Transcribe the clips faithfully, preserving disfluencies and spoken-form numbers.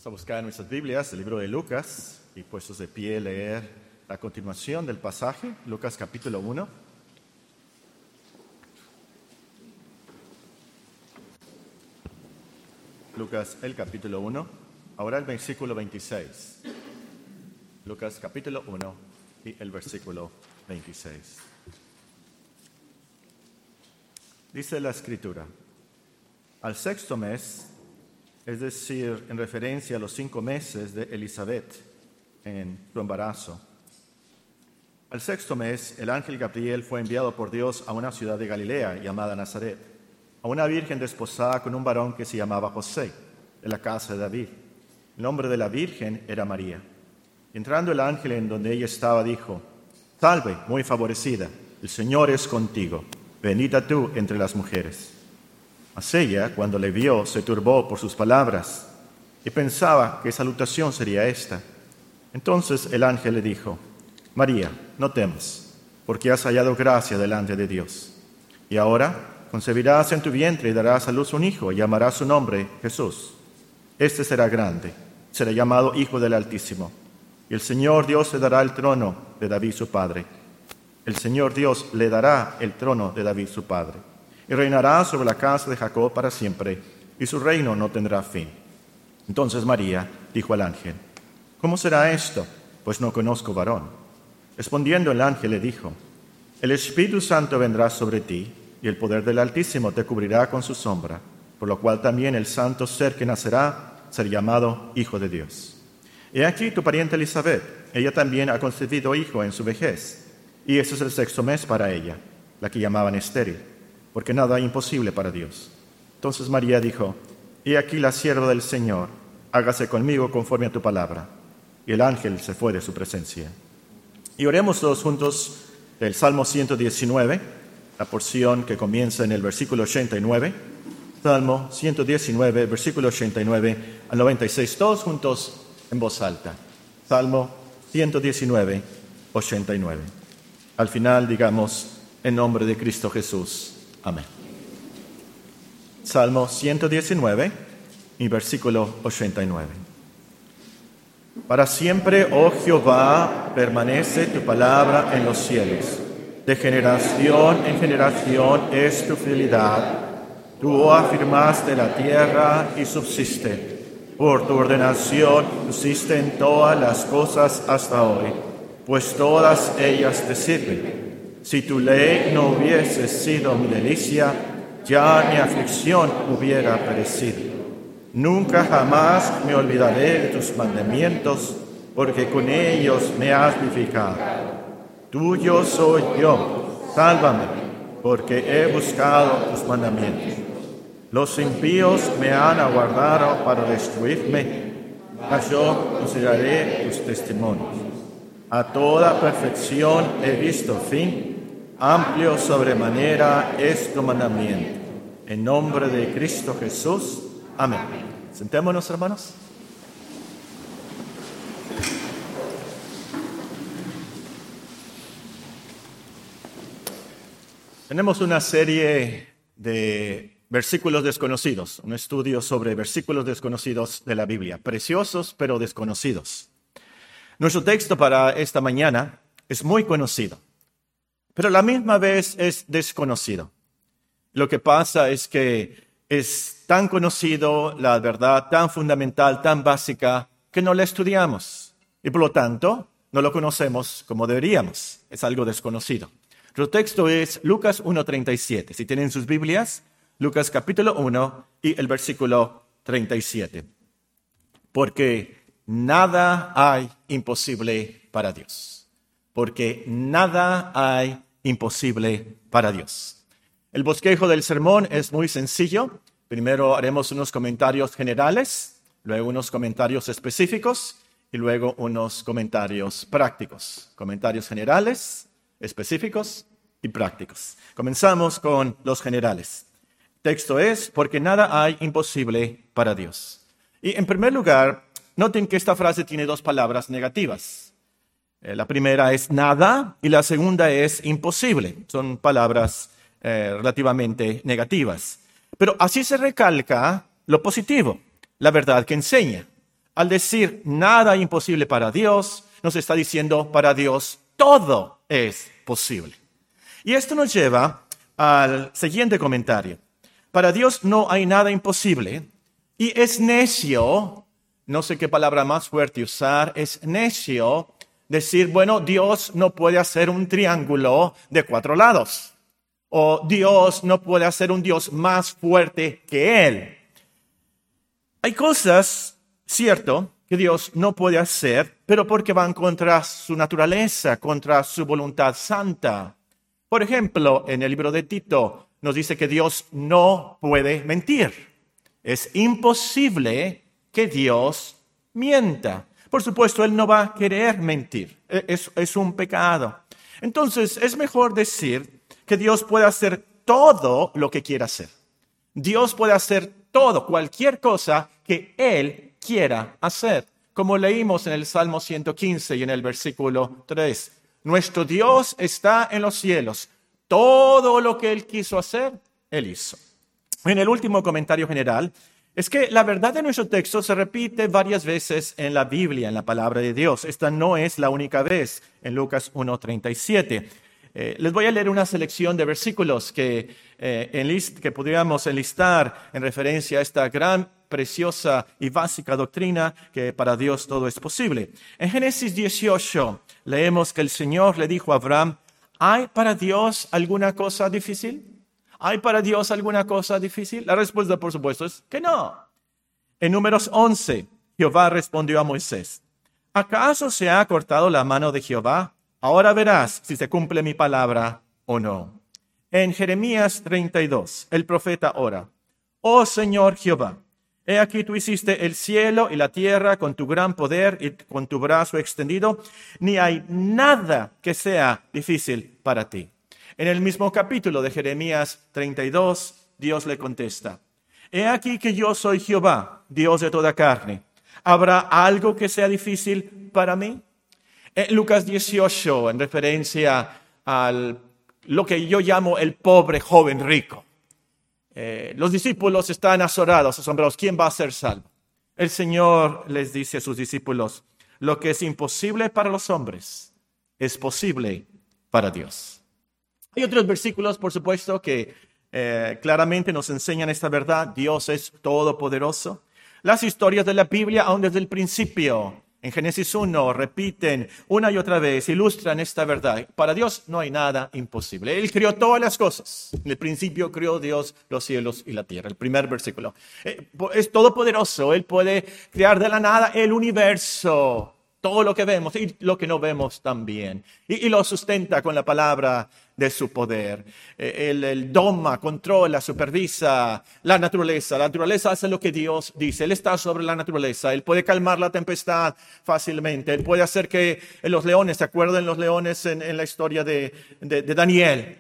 Vamos a buscar en nuestras Biblias el libro de Lucas y puestos de pie leer la continuación del pasaje, Lucas capítulo uno. Lucas el capítulo uno, ahora el versículo veintiséis. Lucas capítulo uno y el versículo veintiséis. Dice la Escritura: al sexto mes, es decir, en referencia a los cinco meses de Elizabeth en su embarazo. Al sexto mes, el ángel Gabriel fue enviado por Dios a una ciudad de Galilea llamada Nazaret, a una virgen desposada con un varón que se llamaba José, de la casa de David. El nombre de la virgen era María. Entrando el ángel en donde ella estaba, dijo: «Salve, muy favorecida, el Señor es contigo, bendita tú entre las mujeres». Mas ella, cuando le vio, se turbó por sus palabras y pensaba qué salutación sería esta. Entonces el ángel le dijo: «María, no temas, porque has hallado gracia delante de Dios. Y ahora concebirás en tu vientre y darás a luz un hijo, y llamarás su nombre Jesús. Este será grande, será llamado Hijo del Altísimo. Y el Señor Dios le dará el trono de David su padre. El Señor Dios le dará el trono de David su padre. Y reinará sobre la casa de Jacob para siempre, y su reino no tendrá fin». Entonces María dijo al ángel: «¿Cómo será esto? Pues no conozco varón». Respondiendo el ángel le dijo: «El Espíritu Santo vendrá sobre ti, y el poder del Altísimo te cubrirá con su sombra, por lo cual también el santo ser que nacerá será llamado Hijo de Dios. He aquí tu pariente Elizabeth, ella también ha concebido hijo en su vejez, y este es el sexto mes para ella, la que llamaban estéril, porque nada es imposible para Dios». Entonces María dijo: «He aquí la sierva del Señor, hágase conmigo conforme a tu palabra». Y el ángel se fue de su presencia. Y oremos todos juntos el Salmo ciento diecinueve, la porción que comienza en el versículo ochenta y nueve. Salmo ciento diecinueve, versículo ochenta y nueve al noventa y seis, todos juntos en voz alta. Salmo ciento diecinueve, ochenta y nueve. Al final digamos: en nombre de Cristo Jesús. Amén. Salmo ciento diecinueve y versículo ochenta y nueve. Para siempre, oh Jehová, permanece tu palabra en los cielos. De generación en generación es tu fidelidad. Tú afirmaste la tierra y subsiste. Por tu ordenación subsisten todas las cosas hasta hoy, pues todas ellas te sirven. Si tu ley no hubiese sido mi delicia, ya mi aflicción hubiera perecido. Nunca jamás me olvidaré de tus mandamientos, porque con ellos me has vivificado. Tuyo soy yo, sálvame, porque he buscado tus mandamientos. Los impíos me han aguardado para destruirme, mas yo consideraré tus testimonios. A toda perfección he visto fin, amplio sobremanera es tu mandamiento. En nombre de Cristo Jesús. Amén. Sentémonos, hermanos. Tenemos una serie de versículos desconocidos, un estudio sobre versículos desconocidos de la Biblia, preciosos pero desconocidos. Nuestro texto para esta mañana es muy conocido, pero a la misma vez es desconocido. Lo que pasa es que es tan conocido, la verdad tan fundamental, tan básica, que no la estudiamos y por lo tanto no lo conocemos como deberíamos. Es algo desconocido. Nuestro texto es Lucas uno treinta y siete. Si tienen sus Biblias, Lucas capítulo uno y el versículo treinta y siete. Porque nada hay imposible para Dios. Porque nada hay imposible para Dios. El bosquejo del sermón es muy sencillo. Primero haremos unos comentarios generales, luego unos comentarios específicos y luego unos comentarios prácticos. Comentarios generales, específicos y prácticos. Comenzamos con los generales. El texto es: porque nada hay imposible para Dios. Y en primer lugar, noten que esta frase tiene dos palabras negativas. La primera es nada y la segunda es imposible. Son palabras eh, relativamente negativas. Pero así se recalca lo positivo, la verdad que enseña. Al decir nada imposible para Dios, nos está diciendo para Dios todo es posible. Y esto nos lleva al siguiente comentario. Para Dios no hay nada imposible y es necio, no sé qué palabra más fuerte usar, es necio decir, bueno, Dios no puede hacer un triángulo de cuatro lados. O Dios no puede hacer un Dios más fuerte que Él. Hay cosas, cierto, que Dios no puede hacer, pero porque van contra su naturaleza, contra su voluntad santa. Por ejemplo, en el libro de Tito nos dice que Dios no puede mentir. Es imposible que Dios mienta. Por supuesto, Él no va a querer mentir. Es, es un pecado. Entonces, es mejor decir que Dios puede hacer todo lo que quiera hacer. Dios puede hacer todo, cualquier cosa que Él quiera hacer. Como leímos en el Salmo ciento quince y en el versículo tres. Nuestro Dios está en los cielos. Todo lo que Él quiso hacer, Él hizo. En el último comentario general, es que la verdad de nuestro texto se repite varias veces en la Biblia, en la palabra de Dios. Esta no es la única vez en Lucas uno treinta y siete. Eh, les voy a leer una selección de versículos que, eh, enlist, que podríamos enlistar en referencia a esta gran, preciosa y básica doctrina que para Dios todo es posible. En Génesis dieciocho leemos que el Señor le dijo a Abraham, ¿hay para Dios alguna cosa difícil? ¿Hay para Dios alguna cosa difícil? La respuesta, por supuesto, es que no. En Números once, Jehová respondió a Moisés, ¿acaso se ha cortado la mano de Jehová? Ahora verás si se cumple mi palabra o no. En Jeremías treinta y dos, el profeta ora, oh Señor Jehová, he aquí tú hiciste el cielo y la tierra con tu gran poder y con tu brazo extendido, ni hay nada que sea difícil para ti. En el mismo capítulo de Jeremías treinta y dos, Dios le contesta, he aquí que yo soy Jehová, Dios de toda carne. ¿Habrá algo que sea difícil para mí? En Lucas dieciocho, en referencia a lo que yo llamo el pobre joven rico. Eh, los discípulos están azorados, asombrados. ¿Quién va a ser salvo? El Señor les dice a sus discípulos, lo que es imposible para los hombres es posible para Dios. Hay otros versículos, por supuesto, que eh, claramente nos enseñan esta verdad. Dios es todopoderoso. Las historias de la Biblia, aún desde el principio, en Génesis uno, repiten una y otra vez, ilustran esta verdad. Para Dios no hay nada imposible. Él creó todas las cosas. En el principio creó Dios los cielos y la tierra. El primer versículo. Es todopoderoso. Él puede crear de la nada el universo. Todo lo que vemos y lo que no vemos también. Y, y lo sustenta con la palabra de su poder. Él, él doma, controla, supervisa la naturaleza. La naturaleza hace lo que Dios dice. Él está sobre la naturaleza. Él puede calmar la tempestad fácilmente. Él puede hacer que los leones, ¿se acuerdan los leones en, en la historia de, de, de Daniel?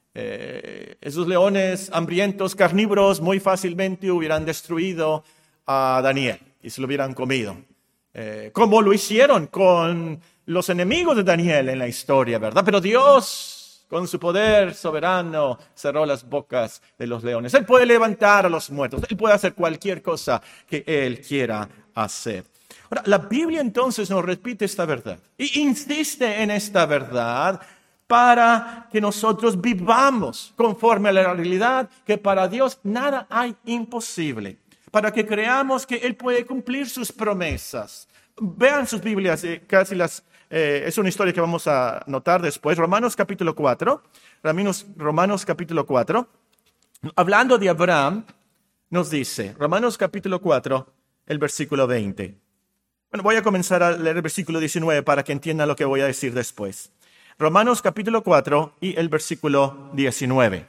Eh, esos leones hambrientos, carnívoros, muy fácilmente hubieran destruido a Daniel y se lo hubieran comido. Eh, como lo hicieron con los enemigos de Daniel en la historia, ¿verdad? Pero Dios, con su poder soberano, cerró las bocas de los leones. Él puede levantar a los muertos. Él puede hacer cualquier cosa que Él quiera hacer. Ahora, la Biblia entonces nos repite esta verdad y insiste en esta verdad para que nosotros vivamos conforme a la realidad que para Dios nada hay imposible. Para que creamos que Él puede cumplir sus promesas. Vean sus Biblias, eh, casi las, eh, es una historia que vamos a notar después. Romanos capítulo cuatro, Romanos, Romanos capítulo cuatro, hablando de Abraham, nos dice, Romanos capítulo cuatro, el versículo veinte. Bueno, voy a comenzar a leer el versículo diecinueve para que entiendan lo que voy a decir después. Romanos capítulo cuatro y el versículo diecinueve.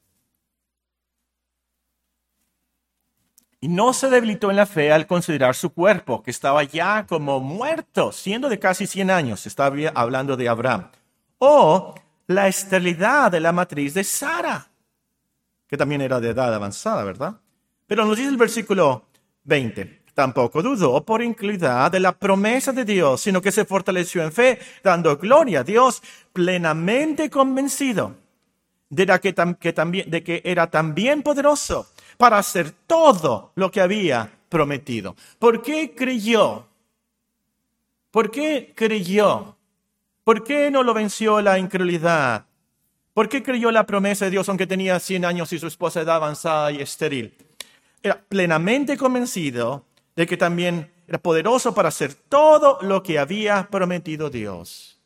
Y no se debilitó en la fe al considerar su cuerpo, que estaba ya como muerto, siendo de casi cien años. Estaba hablando de Abraham. O la esterilidad de la matriz de Sara, que también era de edad avanzada, ¿verdad? Pero nos dice el versículo veinte. Tampoco dudó por incredulidad de la promesa de Dios, sino que se fortaleció en fe, dando gloria a Dios, plenamente convencido de, la que, tam, que también, de que era también poderoso para hacer todo lo que había prometido. ¿Por qué creyó? ¿Por qué creyó? ¿Por qué no lo venció la incredulidad? ¿Por qué creyó la promesa de Dios aunque tenía cien años y su esposa edad avanzada y estéril? Era plenamente convencido de que también era poderoso para hacer todo lo que había prometido Dios.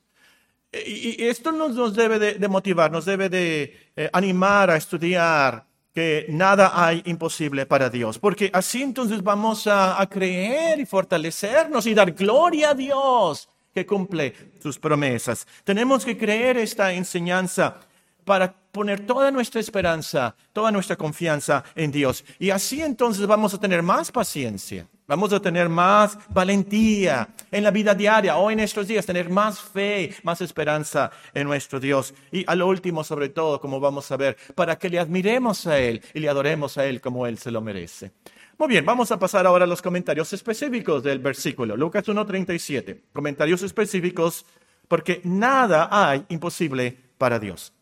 Y esto nos, nos debe de, de motivar, nos debe de eh, animar a estudiar que nada hay imposible para Dios. Porque así entonces vamos a, a creer y fortalecernos y dar gloria a Dios que cumple sus promesas. Tenemos que creer esta enseñanza para poner toda nuestra esperanza, toda nuestra confianza en Dios. Y así entonces vamos a tener más paciencia, vamos a tener más valentía en la vida diaria o en estos días, tener más fe, más esperanza en nuestro Dios. Y a lo último, sobre todo, como vamos a ver, para que le admiremos a Él y le adoremos a Él como Él se lo merece. Muy bien, vamos a pasar ahora a los comentarios específicos del versículo. Lucas uno treinta y siete. Comentarios específicos porque nada hay imposible para Dios.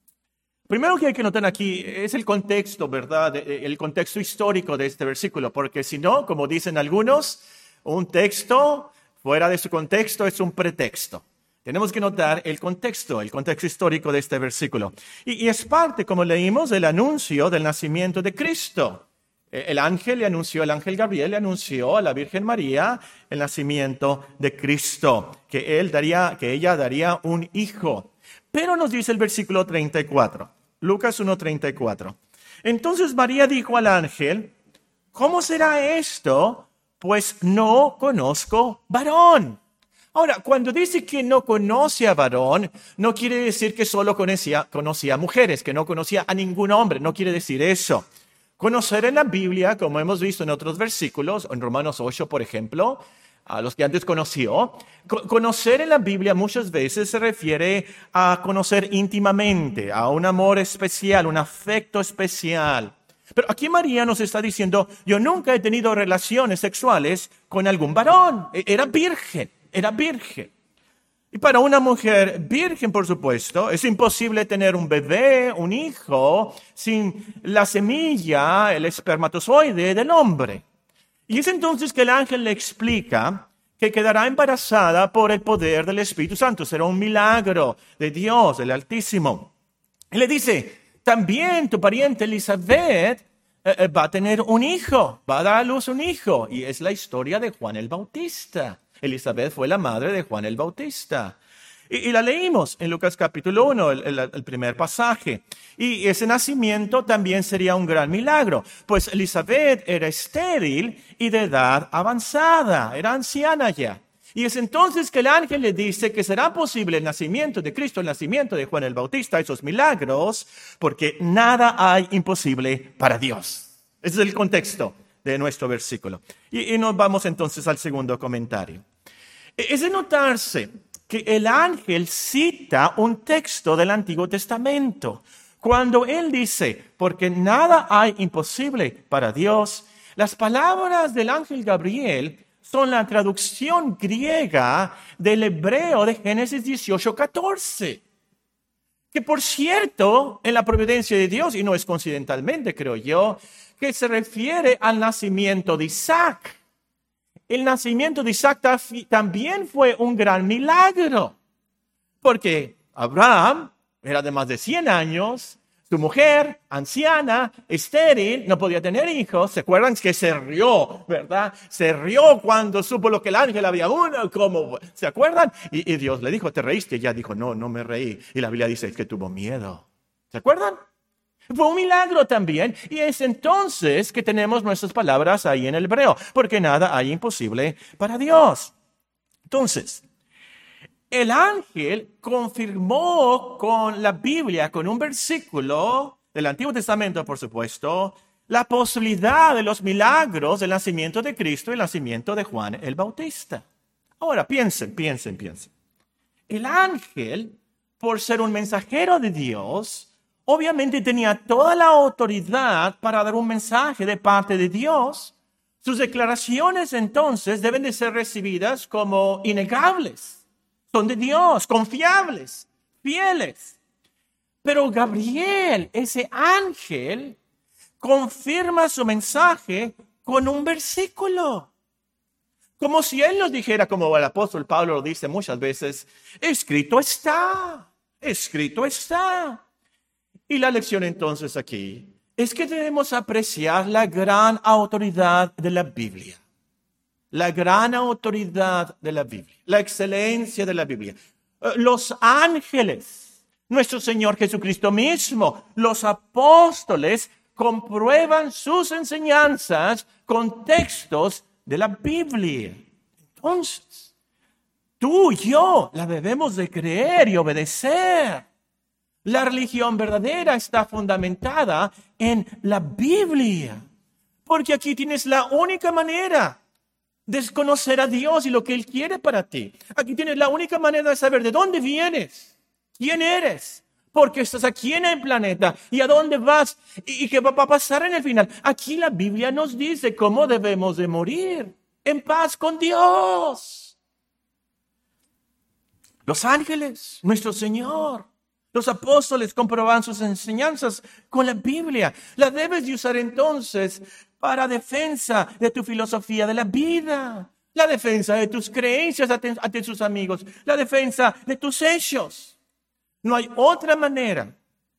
Primero que hay que notar aquí es el contexto, ¿verdad? El contexto histórico de este versículo, porque si no, como dicen algunos, un texto fuera de su contexto es un pretexto. Tenemos que notar el contexto, el contexto histórico de este versículo. Y, y es parte, como leímos, del anuncio del nacimiento de Cristo. El ángel le anunció, el ángel Gabriel le anunció a la Virgen María el nacimiento de Cristo, que él daría, que ella daría un hijo. Pero nos dice el versículo treinta y cuatro. Lucas uno treinta y cuatro. Entonces María dijo al ángel, ¿cómo será esto? Pues no conozco varón. Ahora, cuando dice que no conoce a varón, no quiere decir que solo conocía, conocía a mujeres, que no conocía a ningún hombre, no quiere decir eso. Conocer en la Biblia, como hemos visto en otros versículos, en Romanos ocho, por ejemplo, a los que antes conoció. Conocer en la Biblia muchas veces se refiere a conocer íntimamente, a un amor especial, un afecto especial. Pero aquí María nos está diciendo, yo nunca he tenido relaciones sexuales con algún varón. Era virgen, era virgen. Y para una mujer virgen, por supuesto, es imposible tener un bebé, un hijo, sin la semilla, el espermatozoide del hombre. Y es entonces que el ángel le explica que quedará embarazada por el poder del Espíritu Santo. Será un milagro de Dios, el Altísimo. Y le dice, también tu pariente Elizabeth eh, va a tener un hijo, va a dar a luz un hijo. Y es la historia de Juan el Bautista. Elizabeth fue la madre de Juan el Bautista. Y, y la leímos en Lucas capítulo uno, el, el, el primer pasaje. Y ese nacimiento también sería un gran milagro, pues Elizabeth era estéril y de edad avanzada, era anciana ya. Y es entonces que el ángel le dice que será posible el nacimiento de Cristo, el nacimiento de Juan el Bautista, esos milagros, porque nada hay imposible para Dios. Ese es el contexto de nuestro versículo. Y, y nos vamos entonces al segundo comentario. Es de notarse que el ángel cita un texto del Antiguo Testamento. Cuando él dice, porque nada hay imposible para Dios, las palabras del ángel Gabriel son la traducción griega del hebreo de Génesis dieciocho catorce. Que por cierto, en la providencia de Dios, y no es coincidentalmente, creo yo, que se refiere al nacimiento de Isaac. El nacimiento de Isaac también fue un gran milagro, porque Abraham era de más de cien años, su mujer, anciana, estéril, no podía tener hijos. ¿Se acuerdan que se rió, verdad? Se rió cuando supo lo que el ángel había uno, como, ¿se acuerdan? Y, y Dios le dijo, ¿te reíste? Y ella dijo, no, no me reí. Y la Biblia dice que tuvo miedo. ¿Se acuerdan? Fue un milagro también, y es entonces que tenemos nuestras palabras ahí en el hebreo, porque nada hay imposible para Dios. Entonces, el ángel confirmó con la Biblia, con un versículo del Antiguo Testamento, por supuesto, la posibilidad de los milagros del nacimiento de Cristo y el nacimiento de Juan el Bautista. Ahora, piensen, piensen, piensen. El ángel, por ser un mensajero de Dios, obviamente tenía toda la autoridad para dar un mensaje de parte de Dios. Sus declaraciones entonces deben de ser recibidas como innegables. Son de Dios, confiables, fieles. Pero Gabriel, ese ángel, confirma su mensaje con un versículo. Como si Él nos dijera, como el apóstol Pablo lo dice muchas veces, escrito está, escrito está. Y la lección entonces aquí es que debemos apreciar la gran autoridad de la Biblia. La gran autoridad de la Biblia, la excelencia de la Biblia. Los ángeles, nuestro Señor Jesucristo mismo, los apóstoles comprueban sus enseñanzas con textos de la Biblia. Entonces, tú y yo la debemos de creer y obedecer. La religión verdadera está fundamentada en la Biblia, porque aquí tienes la única manera de conocer a Dios y lo que Él quiere para ti. Aquí tienes la única manera de saber de dónde vienes, quién eres, por qué estás aquí en el planeta y a dónde vas y, y qué va a pasar en el final. Aquí la Biblia nos dice cómo debemos de morir en paz con Dios. Los ángeles, nuestro Señor, los apóstoles comproban sus enseñanzas con la Biblia. La debes de usar entonces para defensa de tu filosofía de la vida, la defensa de tus creencias ante, ante tus amigos, la defensa de tus hechos. No hay otra manera,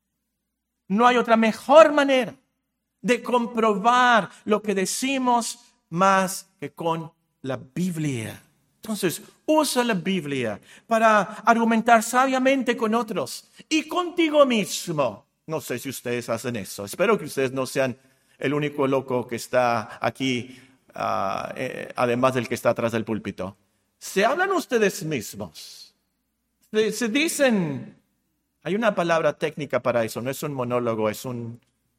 no hay otra mejor manera de comprobar lo que decimos más que con la Biblia. Entonces, usa la Biblia para argumentar sabiamente con otros y contigo mismo. No sé si ustedes hacen eso. Espero que ustedes no sean el único loco que está aquí, uh, eh, además del que está atrás del púlpito. Se hablan ustedes mismos. Se, se dicen, hay una palabra técnica para eso, no es un monólogo, es un...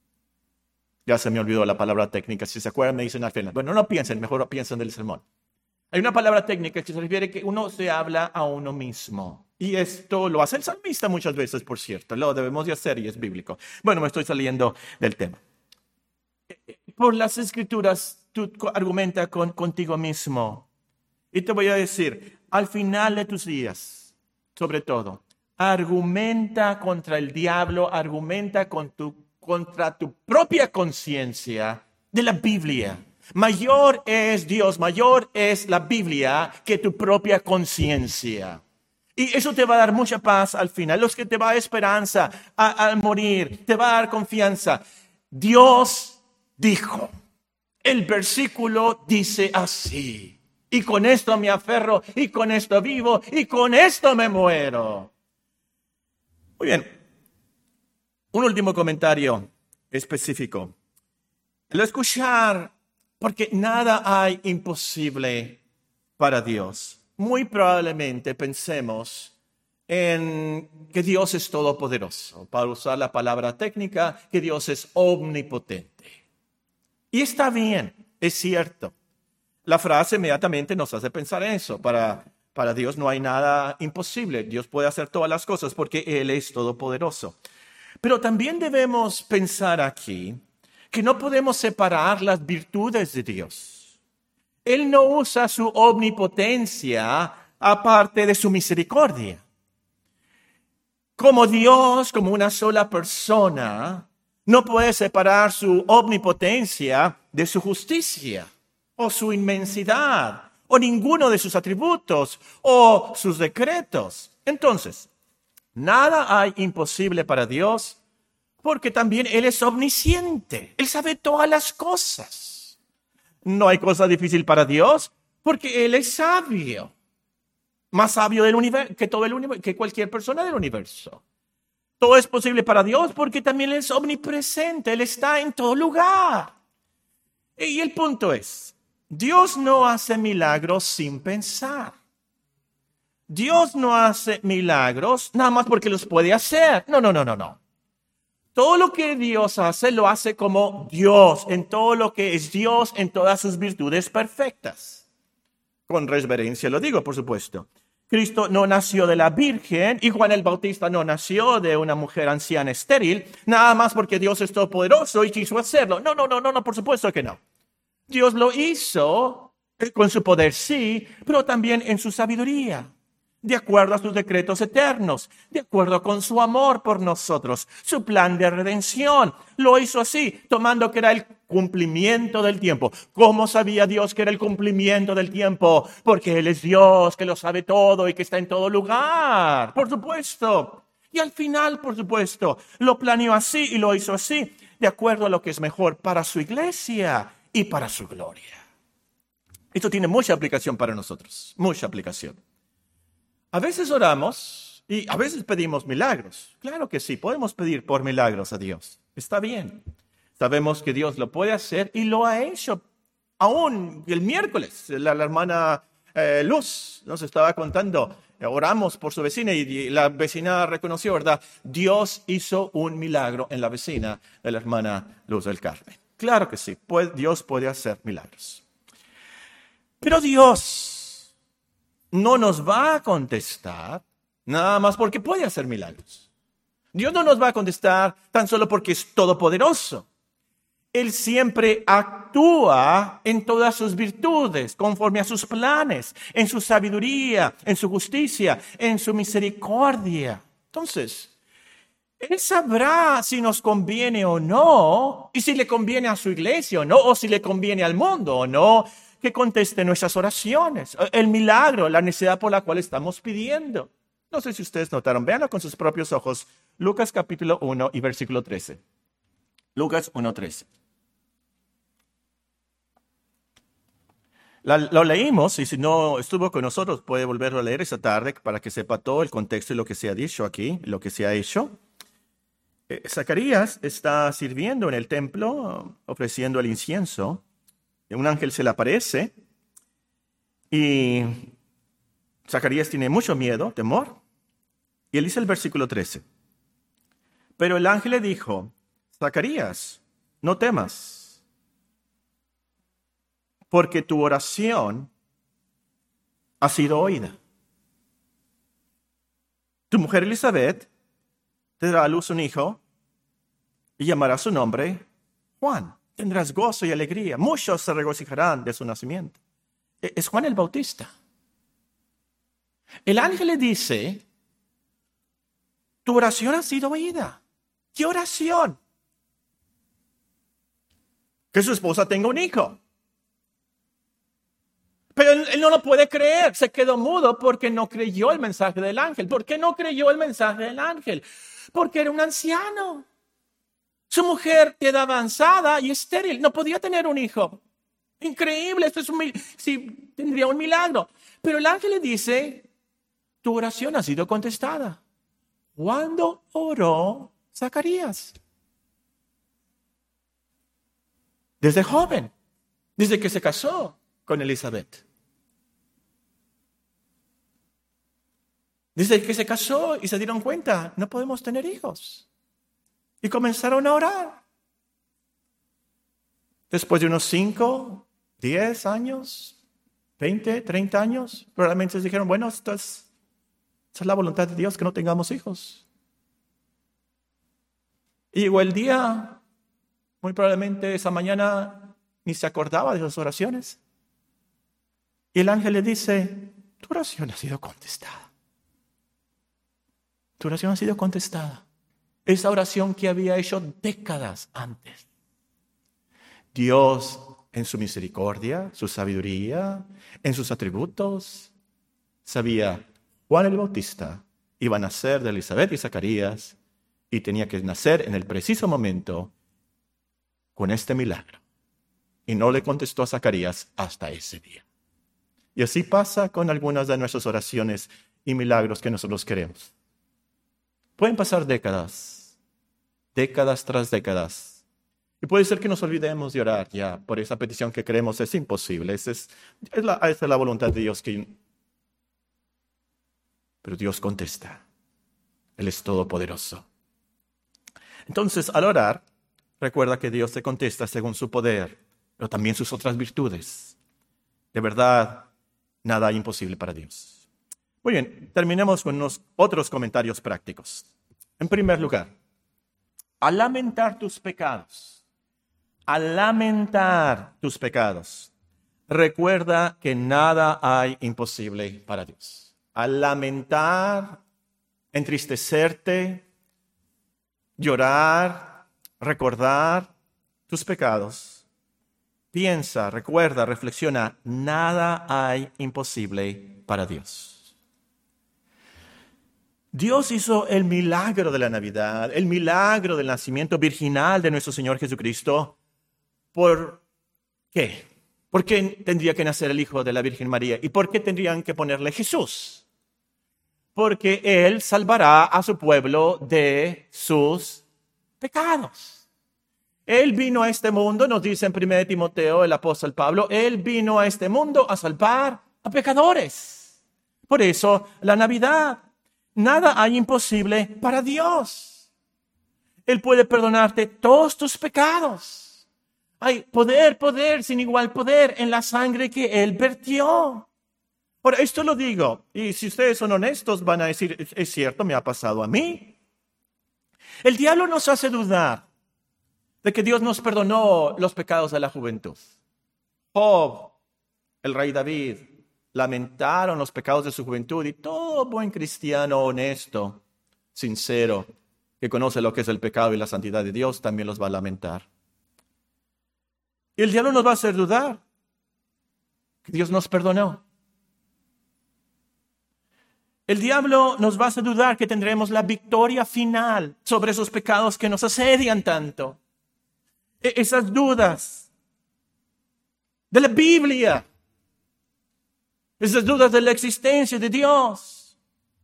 Ya se me olvidó la palabra técnica, si se acuerdan me dicen al final. Bueno, no piensen, mejor piensen del sermón. Hay una palabra técnica que se refiere a que uno se habla a uno mismo. Y esto lo hace el salmista muchas veces, por cierto. Lo debemos de hacer y es bíblico. Bueno, me estoy saliendo del tema. Por las Escrituras, tú argumenta con, contigo mismo. Y te voy a decir, al final de tus días, sobre todo, argumenta contra el diablo, argumenta con tu, contra tu propia conciencia de la Biblia. Mayor es Dios, mayor es la Biblia que tu propia conciencia. Y eso te va a dar mucha paz al final. Los que te va a dar esperanza al morir, te va a dar confianza. Dios dijo, el versículo dice así. Y con esto me aferro, y con esto vivo, y con esto me muero. Muy bien. Un último comentario específico. Al escuchar, porque nada hay imposible para Dios. Muy probablemente pensemos en que Dios es todopoderoso. Para usar la palabra técnica, que Dios es omnipotente. Y está bien, es cierto. La frase inmediatamente nos hace pensar en eso. Para, para Dios no hay nada imposible. Dios puede hacer todas las cosas porque Él es todopoderoso. Pero también debemos pensar aquí que no podemos separar las virtudes de Dios. Él no usa su omnipotencia aparte de su misericordia. Como Dios, como una sola persona, no puede separar su omnipotencia de su justicia, o su inmensidad, o ninguno de sus atributos, o sus decretos. Entonces, nada hay imposible para Dios, porque también Él es omnisciente. Él sabe todas las cosas. No hay cosa difícil para Dios, porque Él es sabio. Más sabio del universo, que, todo el universo, que cualquier persona del universo. Todo es posible para Dios, porque también Él es omnipresente. Él está en todo lugar. Y el punto es, Dios no hace milagros sin pensar. Dios no hace milagros nada más porque los puede hacer. No, no, no, no, no. Todo lo que Dios hace, lo hace como Dios, en todo lo que es Dios, en todas sus virtudes perfectas. Con reverencia lo digo, por supuesto. Cristo no nació de la Virgen y Juan el Bautista no nació de una mujer anciana estéril, nada más porque Dios es todopoderoso y quiso hacerlo. No, no, no, no, no, por supuesto que no. Dios lo hizo con su poder, sí, pero también en su sabiduría. De acuerdo a sus decretos eternos, de acuerdo con su amor por nosotros, su plan de redención. Lo hizo así, tomando que era el cumplimiento del tiempo. ¿Cómo sabía Dios que era el cumplimiento del tiempo? Porque Él es Dios, que lo sabe todo y que está en todo lugar. Por supuesto. Y al final, por supuesto, lo planeó así y lo hizo así, de acuerdo a lo que es mejor para su iglesia y para su gloria. Esto tiene mucha aplicación para nosotros, mucha aplicación. A veces oramos y a veces pedimos milagros. Claro que sí, podemos pedir por milagros a Dios. Está bien. Sabemos que Dios lo puede hacer y lo ha hecho. Aún el miércoles, la, la hermana eh, Luz nos estaba contando, eh, oramos por su vecina y, y la vecina reconoció, ¿verdad? Dios hizo un milagro en la vecina de la hermana Luz del Carmen. Claro que sí, puede, Dios puede hacer milagros. Pero Dios no nos va a contestar nada más porque puede hacer milagros. Dios no nos va a contestar tan solo porque es todopoderoso. Él siempre actúa en todas sus virtudes, conforme a sus planes, en su sabiduría, en su justicia, en su misericordia. Entonces, Él sabrá si nos conviene o no, y si le conviene a su iglesia o no, o si le conviene al mundo o no, que conteste nuestras oraciones, el milagro, la necesidad por la cual estamos pidiendo. No sé si ustedes notaron, véanlo con sus propios ojos. Lucas capítulo uno y versículo trece. Lucas uno, trece. La, lo leímos y si no estuvo con nosotros puede volverlo a leer esta tarde para que sepa todo el contexto y lo que se ha dicho aquí, lo que se ha hecho. Eh, Zacarías está sirviendo en el templo, ofreciendo el incienso. Un ángel se le aparece y Zacarías tiene mucho miedo, temor. Y él dice el versículo trece. Pero el ángel le dijo, Zacarías, no temas, porque tu oración ha sido oída. Tu mujer Elizabeth te dará a luz un hijo y llamará su nombre Juan. Tendrás gozo y alegría. Muchos se regocijarán de su nacimiento. Es Juan el Bautista. El ángel le dice, tu oración ha sido oída. ¿Qué oración? Que su esposa tenga un hijo. Pero él, él no lo puede creer. Se quedó mudo porque no creyó el mensaje del ángel. ¿Por qué no creyó el mensaje del ángel? Porque era un anciano. Su mujer queda avanzada y estéril. No podía tener un hijo. Increíble. Esto es un, sí, tendría un milagro. Pero el ángel le dice, tu oración ha sido contestada. ¿Cuándo oró Zacarías? Desde joven. Desde que se casó con Elizabeth. Desde que se casó y se dieron cuenta, no podemos tener hijos. Y comenzaron a orar. Después de unos cinco, diez años, veinte, treinta años, probablemente se dijeron, bueno, esto es, esta es la voluntad de Dios, que no tengamos hijos. Y llegó el día, muy probablemente esa mañana ni se acordaba de sus oraciones. Y el ángel le dice, tu oración ha sido contestada. Tu oración ha sido contestada. Esa oración que había hecho décadas antes. Dios, en su misericordia, su sabiduría, en sus atributos, sabía Juan el Bautista iba a nacer de Elizabeth y Zacarías y tenía que nacer en el preciso momento con este milagro. Y no le contestó a Zacarías hasta ese día. Y así pasa con algunas de nuestras oraciones y milagros que nosotros queremos. Pueden pasar décadas, décadas tras décadas. Y puede ser que nos olvidemos de orar ya por esa petición que creemos es imposible. Esa es, es, la, esa es la voluntad de Dios. Que... Pero Dios contesta. Él es todopoderoso. Entonces, al orar, recuerda que Dios te contesta según su poder, pero también sus otras virtudes. De verdad, nada hay imposible para Dios. Muy bien, terminemos con unos otros comentarios prácticos. En primer lugar, al lamentar tus pecados, al lamentar tus pecados, recuerda que nada hay imposible para Dios. Al lamentar, entristecerte, llorar, recordar tus pecados, piensa, recuerda, reflexiona, nada hay imposible para Dios. Dios hizo el milagro de la Navidad, el milagro del nacimiento virginal de nuestro Señor Jesucristo. ¿Por qué? ¿Por qué tendría que nacer el Hijo de la Virgen María? ¿Y por qué tendrían que ponerle Jesús? Porque Él salvará a su pueblo de sus pecados. Él vino a este mundo, nos dice en primera de Timoteo el apóstol Pablo, Él vino a este mundo a salvar a pecadores. Por eso, la Navidad, nada hay imposible para Dios. Él puede perdonarte todos tus pecados. Hay poder, poder, sin igual poder en la sangre que Él vertió. Ahora, esto lo digo, y si ustedes son honestos van a decir, es cierto, me ha pasado a mí. El diablo nos hace dudar de que Dios nos perdonó los pecados de la juventud. Job, el rey David, lamentaron los pecados de su juventud y todo buen cristiano honesto, sincero, que conoce lo que es el pecado y la santidad de Dios, también los va a lamentar. Y el diablo nos va a hacer dudar que Dios nos perdonó. El diablo nos va a hacer dudar que tendremos la victoria final sobre esos pecados que nos asedian tanto. Esas dudas de la Biblia, esas dudas de la existencia de Dios.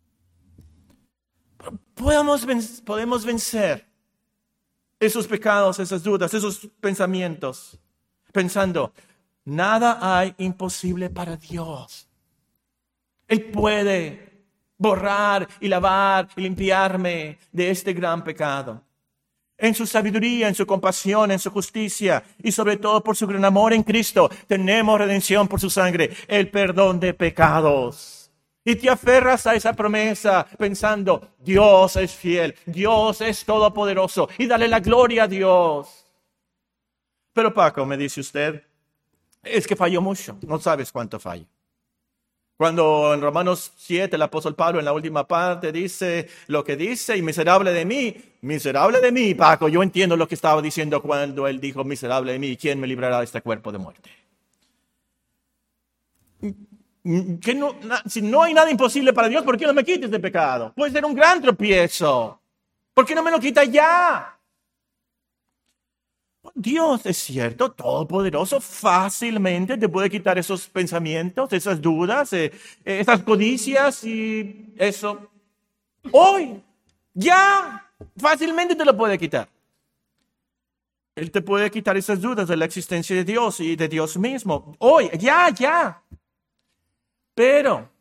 Podemos, podemos vencer esos pecados, esas dudas, esos pensamientos, pensando, nada hay imposible para Dios. Él puede borrar y lavar y limpiarme de este gran pecado. En su sabiduría, en su compasión, en su justicia y sobre todo por su gran amor en Cristo, tenemos redención por su sangre, el perdón de pecados. Y te aferras a esa promesa pensando, Dios es fiel, Dios es todopoderoso y dale la gloria a Dios. Pero Paco, me dice usted, es que falló mucho, no sabes cuánto falla. Cuando en Romanos siete el apóstol Pablo en la última parte dice lo que dice y miserable de mí, miserable de mí, Paco, yo entiendo lo que estaba diciendo cuando él dijo miserable de mí, ¿quién me librará de este cuerpo de muerte? Que no, si no hay nada imposible para Dios, ¿por qué no me quites de pecado? Puede ser un gran tropiezo. ¿Por qué no me lo quita ya? Dios, es cierto, todopoderoso, fácilmente te puede quitar esos pensamientos, esas dudas, eh, esas codicias y eso. Hoy, ya, fácilmente te lo puede quitar. Él te puede quitar esas dudas de la existencia de Dios y de Dios mismo. Hoy, ya, ya. Pero,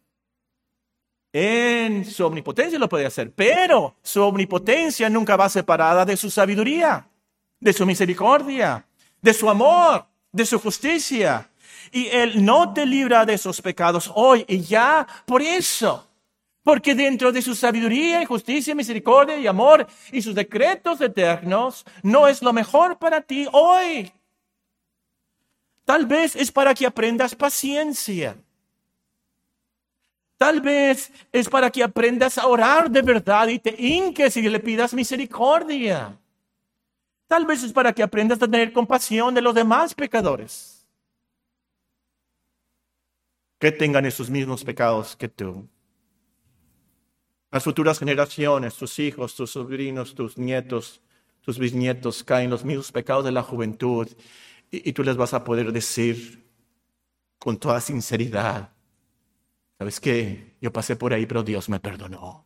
en su omnipotencia lo puede hacer, pero su omnipotencia nunca va separada de su sabiduría, de su misericordia, de su amor, de su justicia. Y Él no te libra de esos pecados hoy y ya por eso. Porque dentro de su sabiduría y justicia, misericordia y amor y sus decretos eternos, no es lo mejor para ti hoy. Tal vez es para que aprendas paciencia. Tal vez es para que aprendas a orar de verdad y te hinques y le pidas misericordia. Tal vez es para que aprendas a tener compasión de los demás pecadores que tengan esos mismos pecados que tú. Las futuras generaciones, tus hijos, tus sobrinos, tus nietos, tus bisnietos caen los mismos pecados de la juventud y, y tú les vas a poder decir con toda sinceridad, ¿sabes qué? Yo pasé por ahí, pero Dios me perdonó.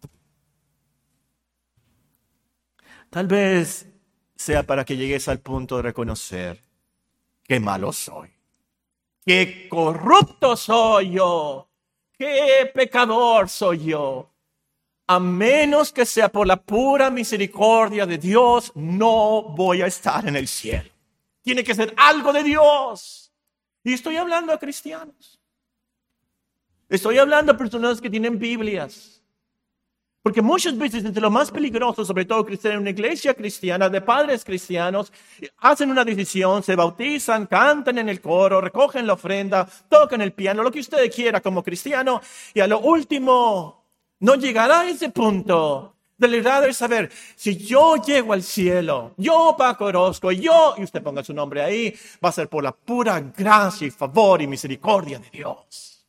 Tal vez sea para que llegues al punto de reconocer qué malo soy, qué corrupto soy yo, qué pecador soy yo. A menos que sea por la pura misericordia de Dios, no voy a estar en el cielo. Tiene que ser algo de Dios. Y estoy hablando a cristianos. Estoy hablando a personas que tienen Biblias. Porque muchas veces entre lo más peligroso, sobre todo cristiano en una iglesia cristiana, de padres cristianos, hacen una decisión, se bautizan, cantan en el coro, recogen la ofrenda, tocan el piano, lo que usted quiera como cristiano, y a lo último no llegará a ese punto Deleitar es saber, si yo llego al cielo, yo Paco Orozco, yo, y usted ponga su nombre ahí, va a ser por la pura gracia y favor y misericordia de Dios.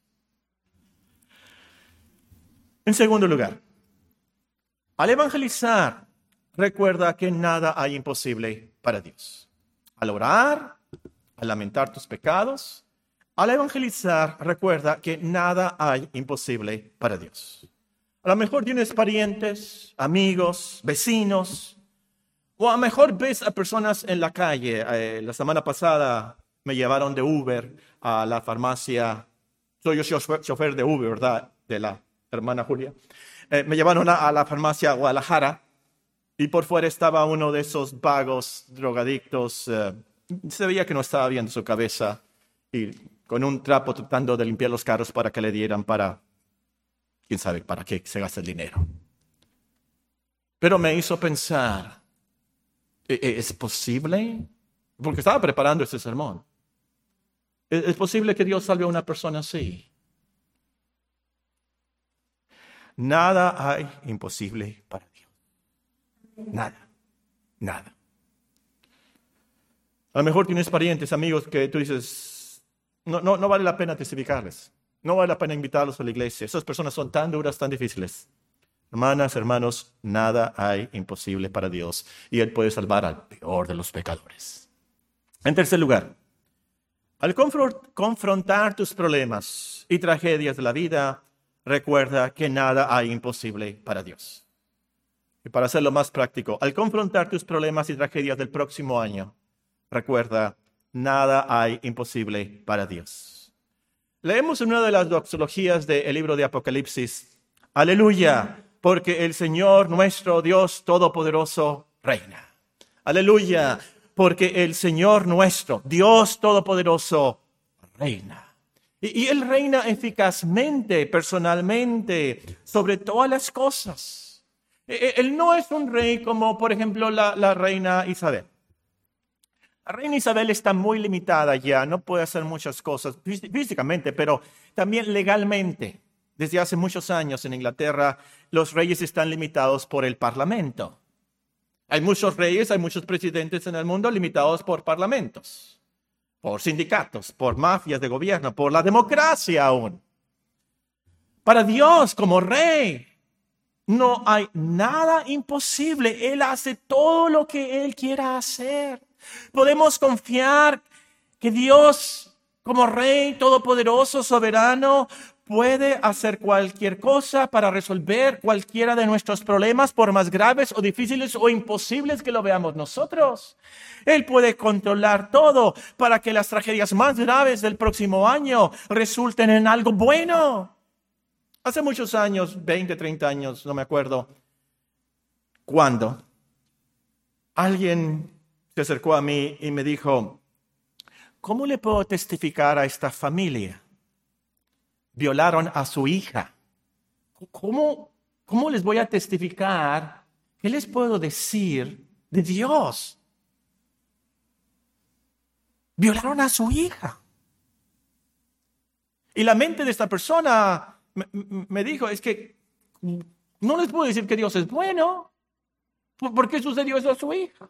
En segundo lugar, al evangelizar, recuerda que nada hay imposible para Dios. Al orar, al lamentar tus pecados, al evangelizar, recuerda que nada hay imposible para Dios. A lo mejor tienes parientes, amigos, vecinos, o a lo mejor ves a personas en la calle. Eh, la semana pasada me llevaron de Uber a la farmacia. Soy yo chofer, chofer de Uber, ¿verdad? De la hermana Julia. Eh, me llevaron a, a la farmacia Guadalajara y por fuera estaba uno de esos vagos drogadictos. Eh, se veía que no estaba bien su cabeza y con un trapo tratando de limpiar los carros para que le dieran para, quién sabe, para qué se gasta el dinero. Pero me hizo pensar, ¿es posible? Porque estaba preparando este sermón. ¿Es posible que Dios salve a una persona así? Nada hay imposible para Dios. Nada, nada. A lo mejor tienes parientes, amigos que tú dices, no, no, no vale la pena testificarles. No vale la pena invitarlos a la iglesia. Esas personas son tan duras, tan difíciles. Hermanas, hermanos, nada hay imposible para Dios. Y Él puede salvar al peor de los pecadores. En tercer lugar, al confrontar tus problemas y tragedias de la vida, recuerda que nada hay imposible para Dios. Y para hacerlo más práctico, al confrontar tus problemas y tragedias del próximo año, recuerda, nada hay imposible para Dios. Leemos en una de las doxologías del libro de Apocalipsis, aleluya, porque el Señor nuestro Dios Todopoderoso reina. Aleluya, porque el Señor nuestro Dios Todopoderoso reina. Y, y Él reina eficazmente, personalmente, sobre todas las cosas. Él no es un rey como, por ejemplo, la, la reina Isabel. La reina Isabel está muy limitada ya, no puede hacer muchas cosas físicamente, pero también legalmente. Desde hace muchos años en Inglaterra, los reyes están limitados por el parlamento. Hay muchos reyes, hay muchos presidentes en el mundo limitados por parlamentos, por sindicatos, por mafias de gobierno, por la democracia aún. Para Dios como rey, no hay nada imposible. Él hace todo lo que Él quiera hacer. Podemos confiar que Dios, como Rey todopoderoso, soberano, puede hacer cualquier cosa para resolver cualquiera de nuestros problemas, por más graves o difíciles o imposibles que lo veamos nosotros. Él puede controlar todo para que las tragedias más graves del próximo año resulten en algo bueno. Hace muchos años, veinte, treinta años, no me acuerdo cuándo, alguien se acercó a mí y me dijo, ¿cómo le puedo testificar a esta familia? Violaron a su hija. ¿Cómo, cómo les voy a testificar? ¿Qué les puedo decir de Dios? Violaron a su hija. Y la mente de esta persona me, me dijo, es que no les puedo decir que Dios es bueno. ¿Por qué sucedió eso a su hija?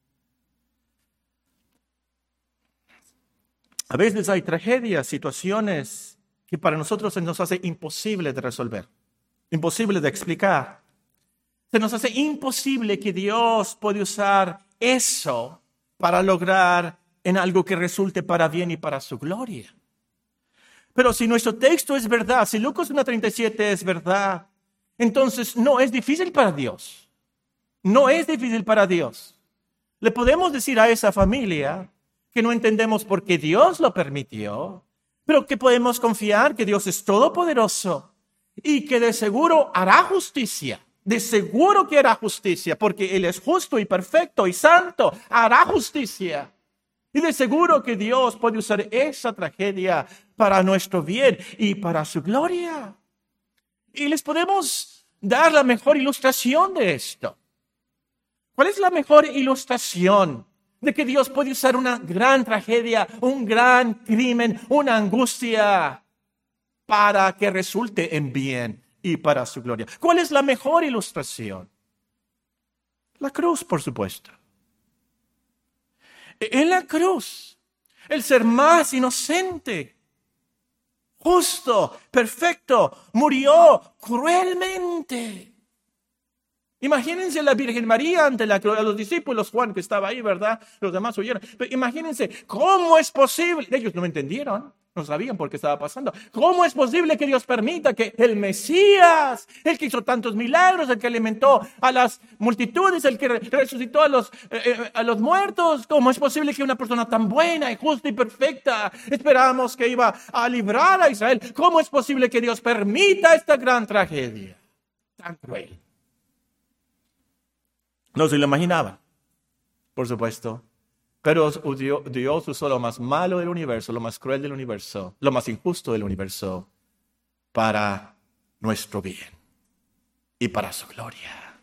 A veces hay tragedias, situaciones que para nosotros se nos hace imposible de resolver, imposible de explicar. Se nos hace imposible que Dios puede usar eso para lograr en algo que resulte para bien y para su gloria. Pero si nuestro texto es verdad, si Lucas uno treinta y siete es verdad, entonces no es difícil para Dios. No es difícil para Dios. Le podemos decir a esa familia que no entendemos por qué Dios lo permitió, pero que podemos confiar que Dios es todopoderoso y que de seguro hará justicia. De seguro que hará justicia, porque Él es justo y perfecto y santo. Hará justicia. Y de seguro que Dios puede usar esa tragedia para nuestro bien y para su gloria. Y les podemos dar la mejor ilustración de esto. ¿Cuál es la mejor ilustración de que Dios puede usar una gran tragedia, un gran crimen, una angustia para que resulte en bien y para su gloria? ¿Cuál es la mejor ilustración? La cruz, por supuesto. En la cruz, el ser más inocente, justo, perfecto, murió cruelmente. Imagínense la Virgen María ante la cruz, a los discípulos, Juan que estaba ahí, ¿verdad? Los demás huyeron. Pero imagínense, ¿cómo es posible? Ellos no entendieron, no sabían por qué estaba pasando. ¿Cómo es posible que Dios permita que el Mesías, el que hizo tantos milagros, el que alimentó a las multitudes, el que resucitó a los, eh, a los muertos, cómo es posible que una persona tan buena y justa y perfecta, esperábamos que iba a librar a Israel, cómo es posible que Dios permita esta gran tragedia tan cruel? No se lo imaginaban, por supuesto. Pero Dios usó lo más malo del universo, lo más cruel del universo, lo más injusto del universo, para nuestro bien y para su gloria.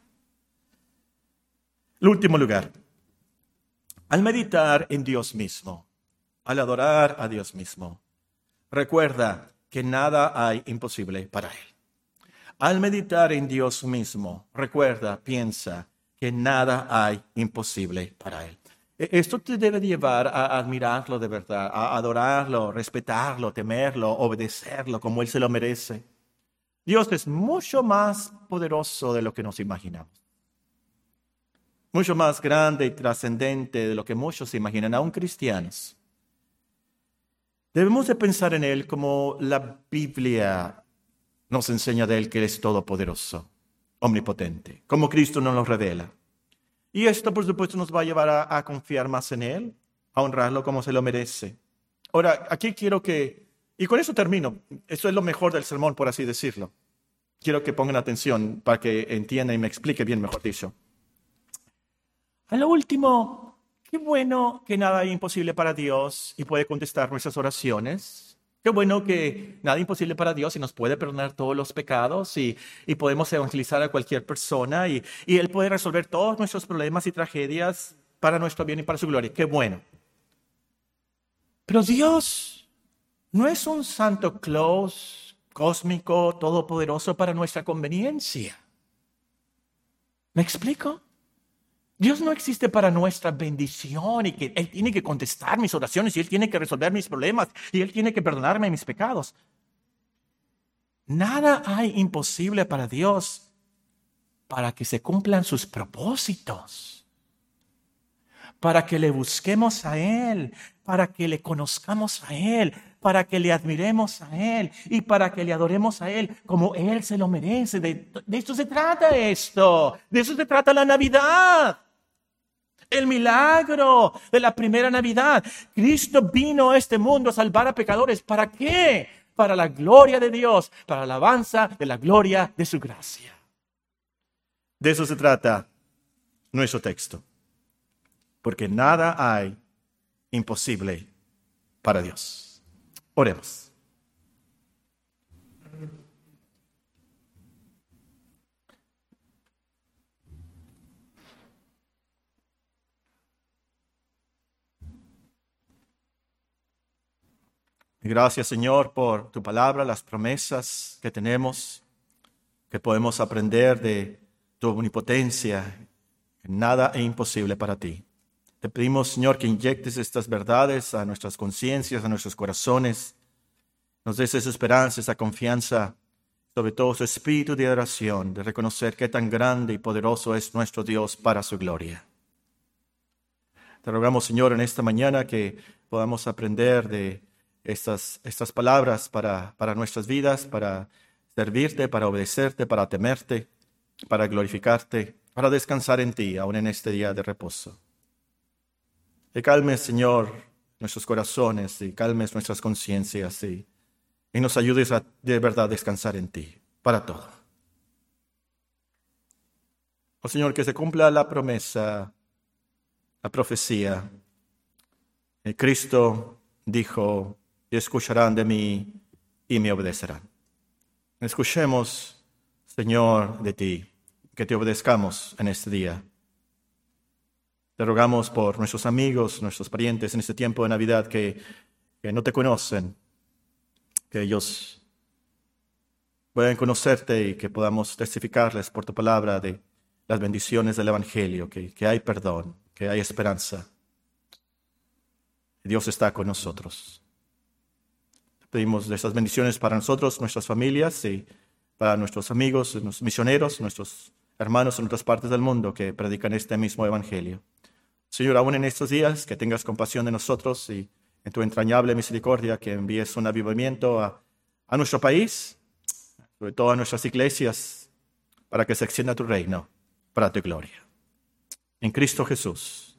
El último lugar, al meditar en Dios mismo, al adorar a Dios mismo, recuerda que nada hay imposible para Él. Al meditar en Dios mismo, recuerda, piensa, que nada hay imposible para Él. Esto te debe llevar a admirarlo de verdad, a adorarlo, respetarlo, temerlo, obedecerlo como Él se lo merece. Dios es mucho más poderoso de lo que nos imaginamos. Mucho más grande y trascendente de lo que muchos se imaginan, aún cristianos. Debemos de pensar en Él como la Biblia nos enseña de Él, que Él es todopoderoso, omnipotente, como Cristo nos lo revela. Y esto, por supuesto, nos va a llevar a, a confiar más en Él, a honrarlo como se lo merece. Ahora, aquí quiero que, y con eso termino, esto es lo mejor del sermón, por así decirlo. Quiero que pongan atención para que entiendan y me explique bien, mejor dicho. A lo último, qué bueno que nada es imposible para Dios y puede contestar nuestras oraciones. Qué bueno que nada es imposible para Dios y nos puede perdonar todos los pecados y, y podemos evangelizar a cualquier persona y, y Él puede resolver todos nuestros problemas y tragedias para nuestro bien y para su gloria. Qué bueno. Pero Dios no es un Santo Claus cósmico, todopoderoso para nuestra conveniencia. ¿Me explico? Dios no existe para nuestra bendición y que Él tiene que contestar mis oraciones y Él tiene que resolver mis problemas y Él tiene que perdonarme mis pecados. Nada hay imposible para Dios para que se cumplan sus propósitos, para que le busquemos a Él, para que le conozcamos a Él, para que le admiremos a Él y para que le adoremos a Él como Él se lo merece. De, de esto se trata esto, de eso se trata la Navidad. El milagro de la primera Navidad. Cristo vino a este mundo a salvar a pecadores. ¿Para qué? Para la gloria de Dios, para la alabanza de la gloria de su gracia. De eso se trata nuestro texto. Porque nada hay imposible para Dios. Oremos. Gracias, Señor, por tu palabra, las promesas que tenemos, que podemos aprender de tu omnipotencia. Nada es imposible para ti. Te pedimos, Señor, que inyectes estas verdades a nuestras conciencias, a nuestros corazones. Nos des esa esperanza, esa confianza, sobre todo su espíritu de adoración, de reconocer qué tan grande y poderoso es nuestro Dios para su gloria. Te rogamos, Señor, en esta mañana que podamos aprender de Estas, estas palabras para, para nuestras vidas, para servirte, para obedecerte, para temerte, para glorificarte, para descansar en ti, aún en este día de reposo. Que calmes, Señor, nuestros corazones y calmes nuestras conciencias y, y nos ayudes a de verdad descansar en ti, para todo. Oh Señor, que se cumpla la promesa, la profecía. El Cristo dijo: y escucharán de mí y me obedecerán. Escuchemos, Señor, de ti, que te obedezcamos en este día. Te rogamos por nuestros amigos, nuestros parientes en este tiempo de Navidad que, que no te conocen, que ellos puedan conocerte y que podamos testificarles por tu palabra de las bendiciones del Evangelio, que, que hay perdón, que hay esperanza. Dios está con nosotros. Pedimos de esas bendiciones para nosotros, nuestras familias y para nuestros amigos, nuestros misioneros, nuestros hermanos en otras partes del mundo que predican este mismo Evangelio. Señor, aún en estos días, que tengas compasión de nosotros y en tu entrañable misericordia que envíes un avivamiento a, a nuestro país, sobre todo a nuestras iglesias, para que se extienda tu reino, para tu gloria. En Cristo Jesús.